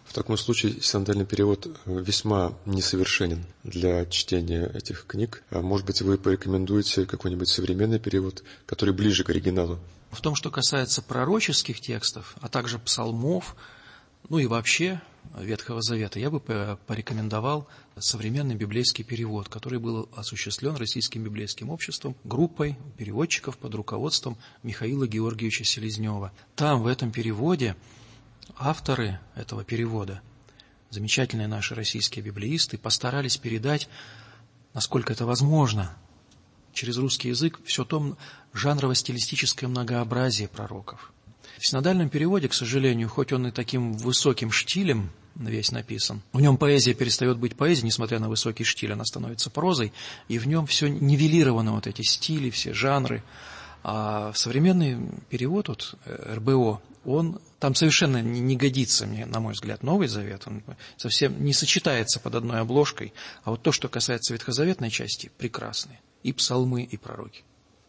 В таком случае синодальный перевод весьма несовершенен для чтения этих книг. А может быть, вы порекомендуете какой-нибудь современный перевод, который ближе к оригиналу? В том, что касается пророческих текстов, а также псалмов, ну и вообще Ветхого Завета, я бы порекомендовал современный библейский перевод, который был осуществлен Российским библейским обществом, группой переводчиков под руководством Михаила Георгиевича Селезнева. Там, в этом переводе, авторы этого перевода, замечательные наши российские библеисты, постарались передать, насколько это возможно, через русский язык все то жанрово-стилистическое многообразие пророков. В синодальном переводе, к сожалению, хоть он и таким высоким штилем весь написан, в нем поэзия перестает быть поэзией, несмотря на высокий штиль, она становится прозой, и в нем все нивелировано, вот эти стили, все жанры. А современный перевод, вот, РБО, он там совершенно не годится, мне, на мой взгляд, Новый Завет, он совсем не сочетается под одной обложкой, а вот то, что касается ветхозаветной части, прекрасны. И псалмы, и пророки.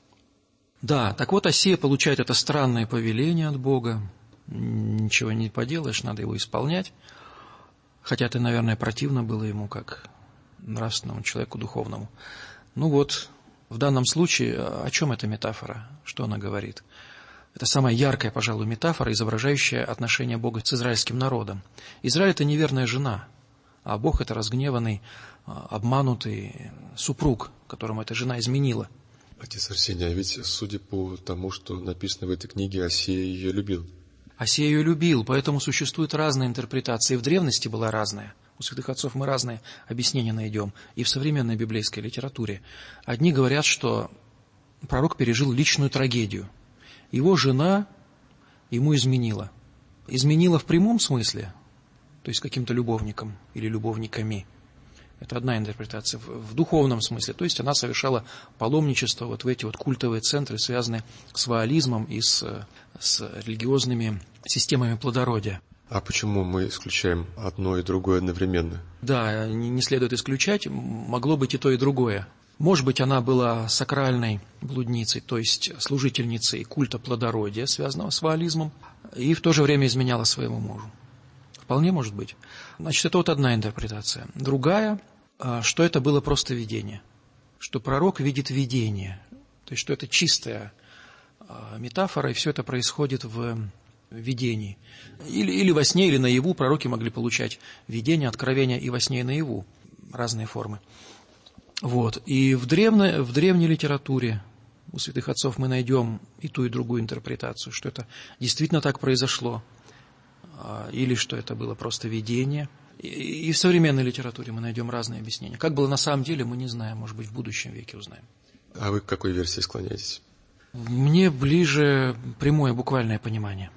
Да, так вот, Осия получает это странное повеление от Бога. Ничего не поделаешь, надо его исполнять. Хотя это, наверное, противно было ему, как нравственному человеку духовному. Ну вот, в данном случае, о чем эта метафора? Что она говорит? Это самая яркая, пожалуй, метафора, изображающая отношение Бога с израильским народом. Израиль – это неверная жена, а Бог – это разгневанный, обманутый супруг, которому эта жена изменила. Отец Арсений, а ведь, судя по тому, что написано в этой книге, Осия ее любил. Осия ее любил, поэтому существуют разные интерпретации. В древности была разная. У святых отцов мы разные объяснения найдем. И в современной библейской литературе. Одни говорят, что пророк пережил личную трагедию. Его жена ему изменила. Изменила в прямом смысле, то есть каким-то любовником или любовниками. Это одна интерпретация. В духовном смысле, то есть она совершала паломничество вот в эти вот культовые центры, связанные с ваализмом и с религиозными системами плодородия. А почему мы исключаем одно и другое одновременно? Да, не следует исключать, могло быть и то, и другое. Может быть, она была сакральной блудницей, то есть служительницей культа плодородия, связанного с ваализмом, и в то же время изменяла своему мужу. Вполне может быть. Значит, это вот одна интерпретация. Другая, что это было просто видение. Что пророк видит видение. То есть, что это чистая метафора, и все это происходит в видении. Или во сне, или наяву. Пророки могли получать видение, откровения и во сне, и наяву. Разные формы. Вот. И в древней литературе у святых отцов мы найдем и ту, и другую интерпретацию, что это действительно так произошло. Или что это было просто видение. И в современной литературе мы найдем разные объяснения. Как было на самом деле, мы не знаем, может быть, в будущем веке узнаем. А вы к какой версии склоняетесь? Мне ближе прямое буквальное понимание,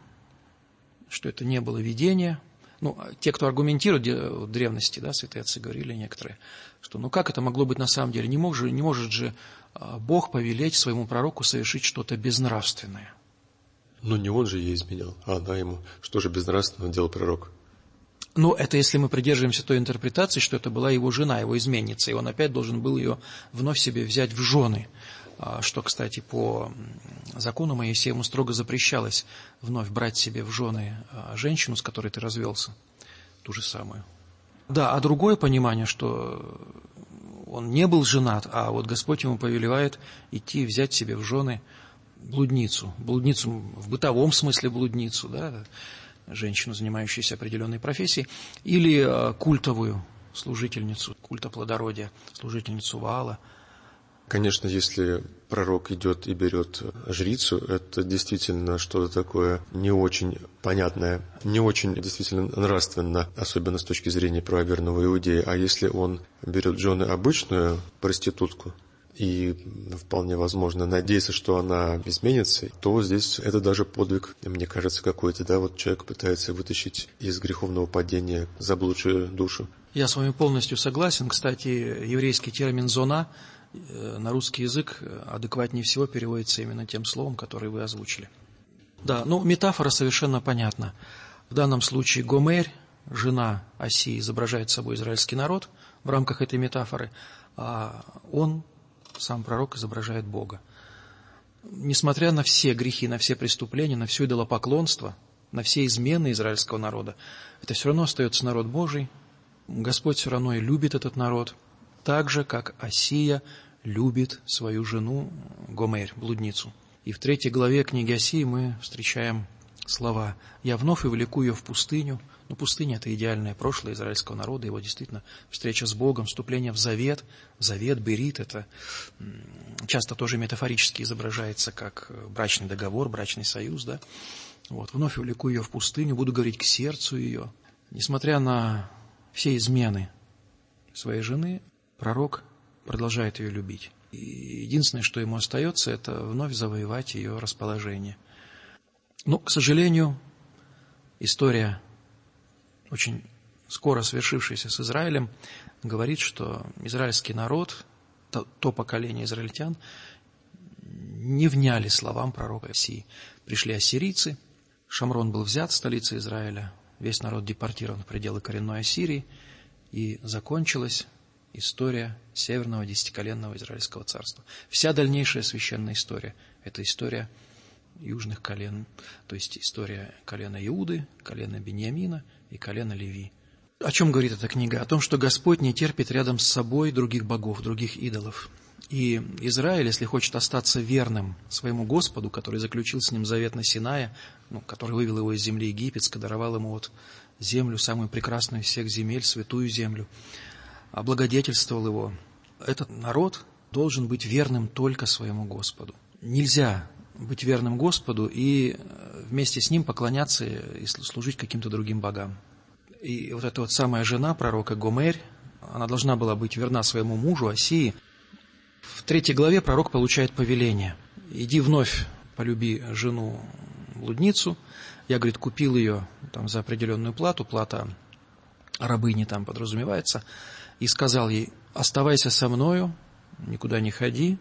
что это не было видение. Ну, те, кто аргументирует в древности, да, святые отцы говорили некоторые, что ну как это могло быть на самом деле? Не может же Бог повелеть своему пророку совершить что-то безнравственное. Но не он же ей изменял, а она ему. Что же безнравственного делал пророк? Ну, это если мы придерживаемся той интерпретации, что это была его жена, его изменница, и он опять должен был ее вновь себе взять в жены. Что, кстати, по закону Моисееву строго запрещалось вновь брать себе в жены женщину, с которой ты развелся, ту же самую. Да, а другое понимание, что он не был женат, а вот Господь ему повелевает идти и взять себе в жены блудницу в бытовом смысле блудницу, да, женщину, занимающуюся определенной профессией, или культовую служительницу, культа плодородия, служительницу Ваала. Конечно, если пророк идет и берет жрицу, это действительно что-то такое не очень понятное, не очень действительно нравственно, особенно с точки зрения правоверного иудея. А если он берет в жены обычную проститутку, и вполне возможно надеяться, что она изменится, то здесь это даже подвиг, мне кажется, какой-то, да, вот человек пытается вытащить из греховного падения заблудшую душу. Я с вами полностью согласен. Кстати, еврейский термин «зона» на русский язык адекватнее всего переводится именно тем словом, которое вы озвучили. Да, ну, метафора совершенно понятна. В данном случае Гомер, жена Осии, изображает собой израильский народ в рамках этой метафоры, а он, сам пророк, изображает Бога. Несмотря на все грехи, на все преступления, на все идолопоклонство, на все измены израильского народа, это все равно остается народ Божий. Господь все равно и любит этот народ, так же, как Осия любит свою жену Гомер, блудницу. И в 3 главе книги Осии мы встречаем слова: «Я вновь увлеку ее в пустыню». Но пустыня – это идеальное прошлое израильского народа, его действительно встреча с Богом, вступление в завет, берит, это часто тоже метафорически изображается как брачный договор, брачный союз, да? Вот, «Вновь увлеку ее в пустыню, буду говорить к сердцу ее». Несмотря на все измены своей жены, пророк продолжает ее любить. И единственное, что ему остается, это вновь завоевать ее расположение. Но, к сожалению, история, очень скоро свершившаяся с Израилем, говорит, что израильский народ, то поколение израильтян, не вняли словам пророка Осии. Пришли ассирийцы, Шамрон был взят, столица Израиля, весь народ депортирован в пределы коренной Ассирии, и закончилась история Северного десятиколенного Израильского царства. Вся дальнейшая священная история – это история южных колен, то есть история колена Иуды, колена Беньямина и колена Леви. О чем говорит эта книга? О том, что Господь не терпит рядом с собой других богов, других идолов. И Израиль, если хочет остаться верным своему Господу, который заключил с ним завет на Синае, который вывел его из земли египетской, даровал ему землю, самую прекрасную из всех земель, святую землю, облагодетельствовал его, этот народ должен быть верным только своему Господу. Нельзя быть верным Господу и вместе с Ним поклоняться и служить каким-то другим богам. И вот эта самая жена пророка Гомер, она должна была быть верна своему мужу Осии. В 3 главе пророк получает повеление: «Иди вновь полюби жену блудницу». Я, говорит, купил ее за определенную плату, плата рабыни там подразумевается, и сказал ей: «Оставайся со мною, никуда не ходи,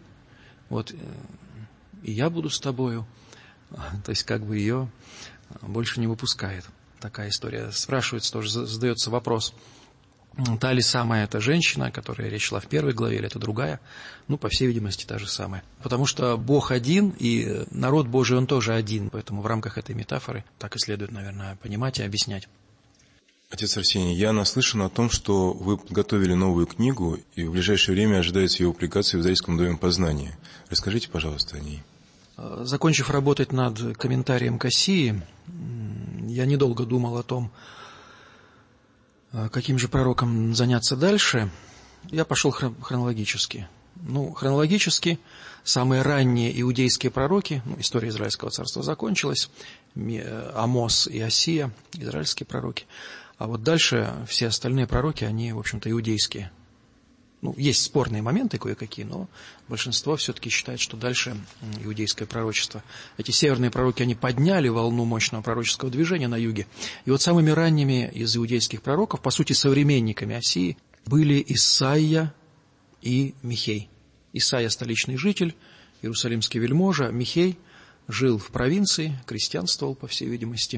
и я буду с тобою». То есть ее больше не выпускает. Такая история. Спрашивается, тоже задается вопрос, та ли самая эта женщина, о которой речь шла в 1 главе, или это другая? По всей видимости, та же самая. Потому что Бог один, и народ Божий, он тоже один. Поэтому в рамках этой метафоры так и следует, наверное, понимать и объяснять. Отец Арсений, я наслышан о том, что вы подготовили новую книгу, и в ближайшее время ожидается ее публикация в Издательском доме познания. Расскажите, пожалуйста, о ней. Закончив работать над комментарием к Осии, я недолго думал о том, каким же пророком заняться дальше. Я пошел хронологически. Хронологически самые ранние иудейские пророки, история Израильского царства закончилась, Амос и Осия, израильские пророки. А вот дальше все остальные пророки, они, в общем-то, иудейские. Есть спорные моменты кое-какие, но большинство все-таки считает, что дальше иудейское пророчество. Эти северные пророки, они подняли волну мощного пророческого движения на юге. И самыми ранними из иудейских пророков, по сути, современниками Осии, были Исаия и Михей. Исаия – столичный житель, иерусалимский вельможа. Михей жил в провинции, крестьянствовал, по всей видимости,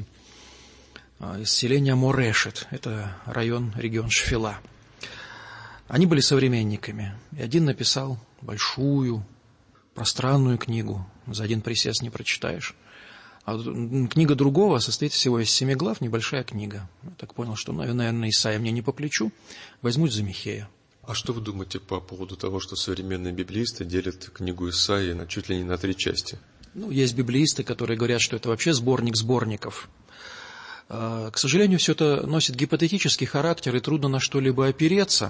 из селения Морешет. Это регион Шфела. Они были современниками, и один написал большую, пространную книгу, за один присест не прочитаешь. А книга другого состоит всего из 7 глав, небольшая книга. Я так понял, что, наверное, Исаия мне не по плечу, возьмусь за Михея. А что вы думаете по поводу того, что современные библеисты делят книгу Исаии чуть ли не на 3 части? Есть библеисты, которые говорят, что это вообще сборник сборников. К сожалению, все это носит гипотетический характер, и трудно на что-либо опереться.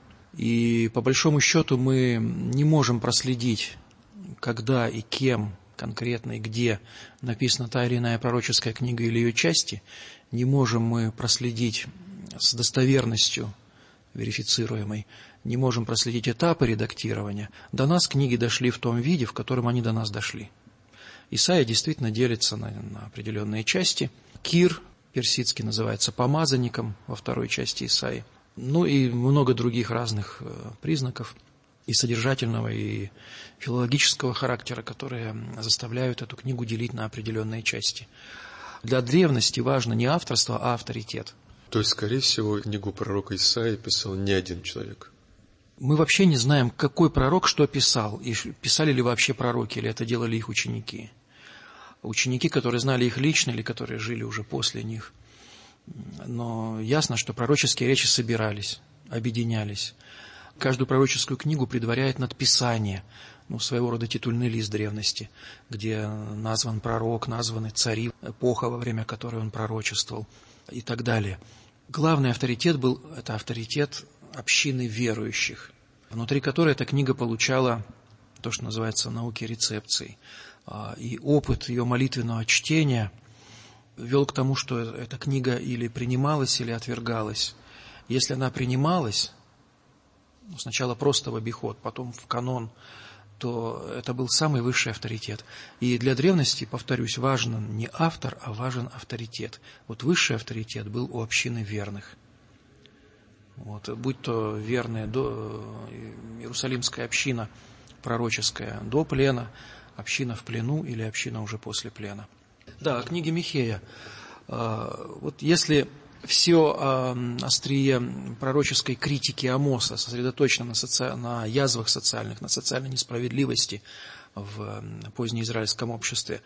И по большому счету мы не можем проследить, когда и кем конкретно и где написана та или иная пророческая книга или ее части. Не можем мы проследить с достоверностью верифицируемой, не можем проследить этапы редактирования. До нас книги дошли в том виде, в котором они до нас дошли. Исаия действительно делится на определенные части. Кир персидский называется помазанником во 2 части Исаии. И много других разных признаков и содержательного, и филологического характера, которые заставляют эту книгу делить на определенные части. Для древности важно не авторство, а авторитет. То есть, скорее всего, книгу пророка Исаии писал не один человек. Мы вообще не знаем, какой пророк что писал, и писали ли вообще пророки, или это делали их ученики. ученики, которые знали их лично или которые жили уже после них. Но ясно, что пророческие речи собирались, объединялись. Каждую пророческую книгу предваряет надписание, своего рода титульный лист древности, где назван пророк, названы цари, эпоха, во время которой он пророчествовал и так далее. Главный авторитет был это авторитет общины верующих, внутри которой эта книга получала то, что называется науки рецепции. И опыт ее молитвенного чтения вел к тому, что эта книга или принималась, или отвергалась. Если она принималась, сначала просто в обиход, потом в канон, то это был самый высший авторитет. И для древности, повторюсь, важен не автор, а важен авторитет. Высший авторитет был у общины верных. Будь то верная Иерусалимская община пророческая до плена, община в плену или община уже после плена. Да, о книге Михея. Если все острие пророческой критики Амоса сосредоточено на язвах социальных, на социальной несправедливости в позднеизраильском обществе,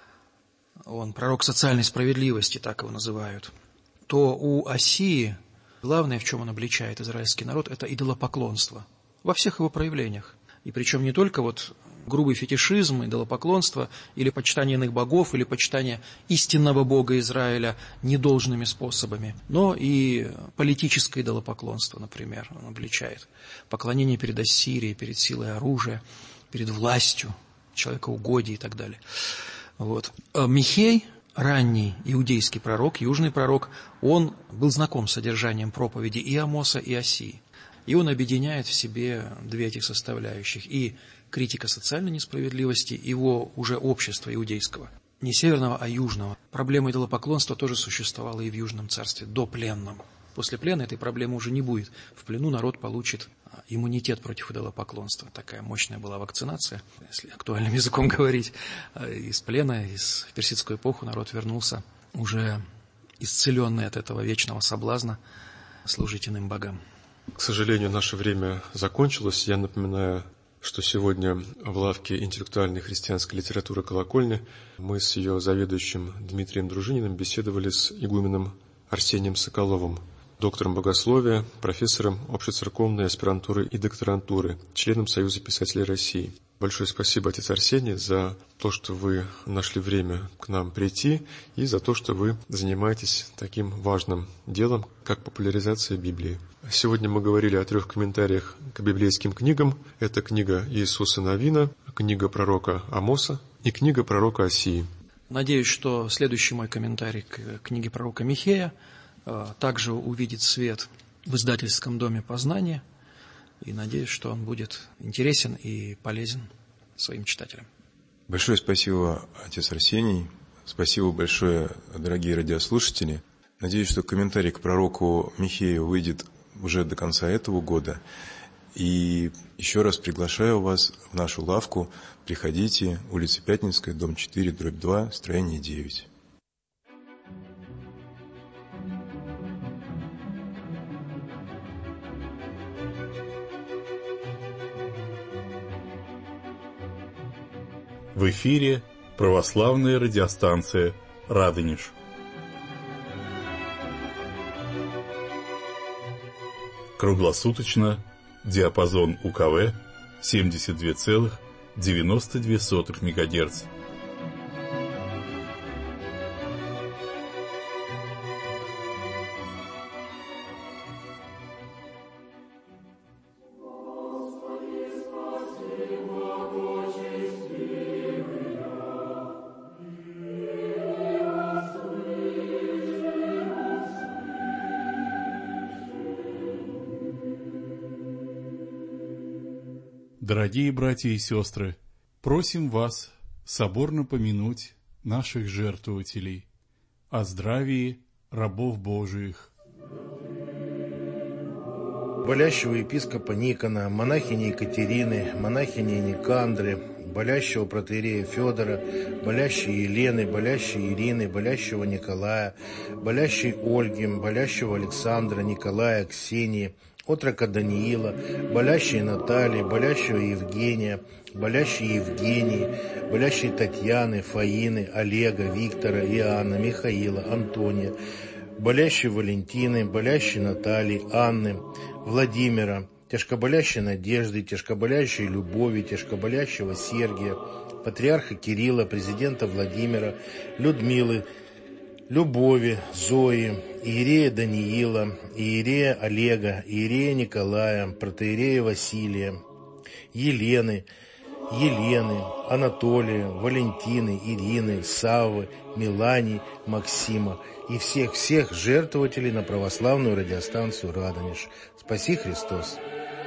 он пророк социальной справедливости, так его называют, то у Осии главное, в чем он обличает израильский народ, это идолопоклонство во всех его проявлениях. И причем не только грубый фетишизм, идолопоклонство, или почитание иных богов, или почитание истинного Бога Израиля недолжными способами, но и политическое идолопоклонство, например, он обличает. Поклонение перед Ассирией, перед силой оружия, перед властью, человекоугодие и так далее. Михей, ранний иудейский пророк, южный пророк, он был знаком с содержанием проповеди и Амоса, и Осии. И он объединяет в себе две этих составляющих. И критика социальной несправедливости его уже общества иудейского. Не северного, а южного. Проблема идолопоклонства тоже существовала и в Южном царстве, допленном. После плена этой проблемы уже не будет. В плену народ получит иммунитет против идолопоклонства. Такая мощная была вакцинация, если актуальным языком говорить. Из плена, в персидскую эпоху народ вернулся уже исцеленный от этого вечного соблазна служить иным богам. К сожалению, наше время закончилось. Я напоминаю, что сегодня в лавке интеллектуальной христианской литературы «Колокольня» мы с ее заведующим Дмитрием Дружининым беседовали с игуменом Арсением Соколовым, доктором богословия, профессором общецерковной аспирантуры и докторантуры, членом Союза писателей России. Большое спасибо, отец Арсений, за то, что вы нашли время к нам прийти, и за то, что вы занимаетесь таким важным делом, как популяризация Библии. Сегодня мы говорили о 3 комментариях к библейским книгам. Это книга Иисуса Навина, книга пророка Амоса и книга пророка Осии. Надеюсь, что следующий мой комментарий к книге пророка Михея также увидит свет в издательском доме «Познание». И надеюсь, что он будет интересен и полезен своим читателям. Большое спасибо, отец Арсений. Спасибо большое, дорогие радиослушатели. Надеюсь, что комментарий к пророку Михею выйдет уже до конца этого года. И еще раз приглашаю вас в нашу лавку. Приходите, улица Пятницкая, дом 4, дробь 2, строение 9. В эфире православная радиостанция «Радонеж». Круглосуточно, диапазон УКВ 72,92 МГц. Дорогие братья и сестры, просим вас соборно помянуть наших жертвователей, о здравии рабов Божиих. Болящего епископа Никона, монахини Екатерины, монахини Никандры, болящего протоиерея Федора, болящей Елены, болящей Ирины, болящего Николая, болящей Ольги, болящего Александра, Николая, Ксении, отрока Даниила, болящей Натальи, болящего Евгения, болящей Евгении, болящей Татьяны, Фаины, Олега, Виктора, Иоанна, Михаила, Антония, болящей Валентины, болящей Натальи, Анны, Владимира, тяжкоболящей Надежды, тяжкоболящей Любови, тяжкоболящего Сергия, патриарха Кирилла, президента Владимира, Людмилы, Любови, Зои, иерея Даниила, иерея Олега, иерея Николая, протоиерея Василия, Елены, Анатолия, Валентины, Ирины, Саввы, Милани, Максима и всех жертвователей на православную радиостанцию «Радонеж». Спаси Христос!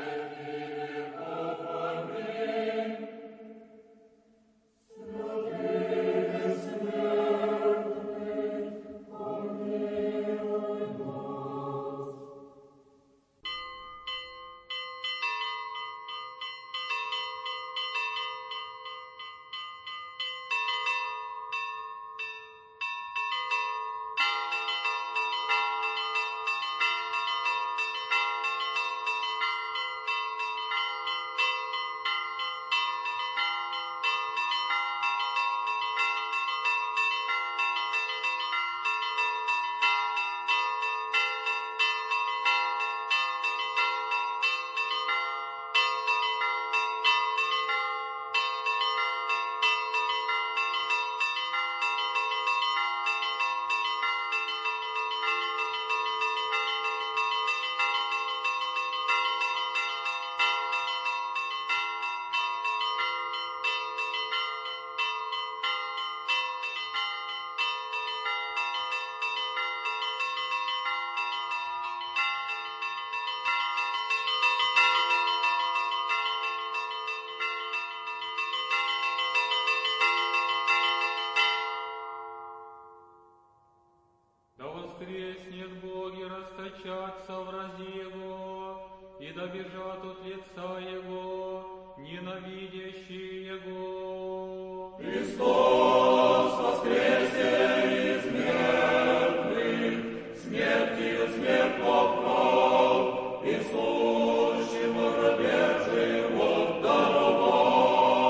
Воскреснет Боги расточатся врази Его, и добежат от лица Его, ненавидящие Его. Христос воскресе из мертвых, смертью смерть попал, и сущему гробе живот даровал.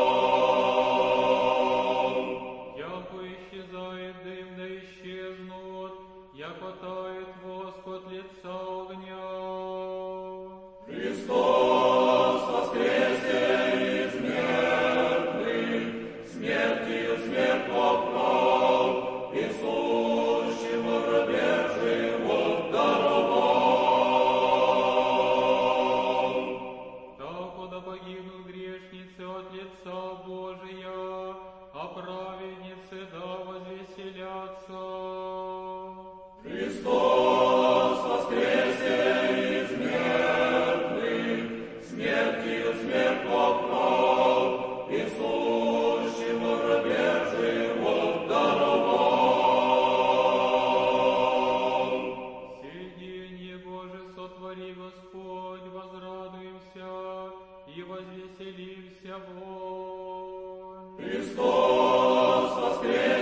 Яко исчезает дым, да исчезнут, яко тает воск от лица огня. Христос воскресе из мертвых, смертью смерть попал, и сущему гробе живот даровал. Так погибнут грешницы от лица Божия, а праведницы да возвеселятся. Христос воскресе из мертвых, смертью смерть попал, и сущему гробе живот даровал. Сиденье Божие сотвори, Господь, возрадуемся и возвеселимся вон. Христос воскресе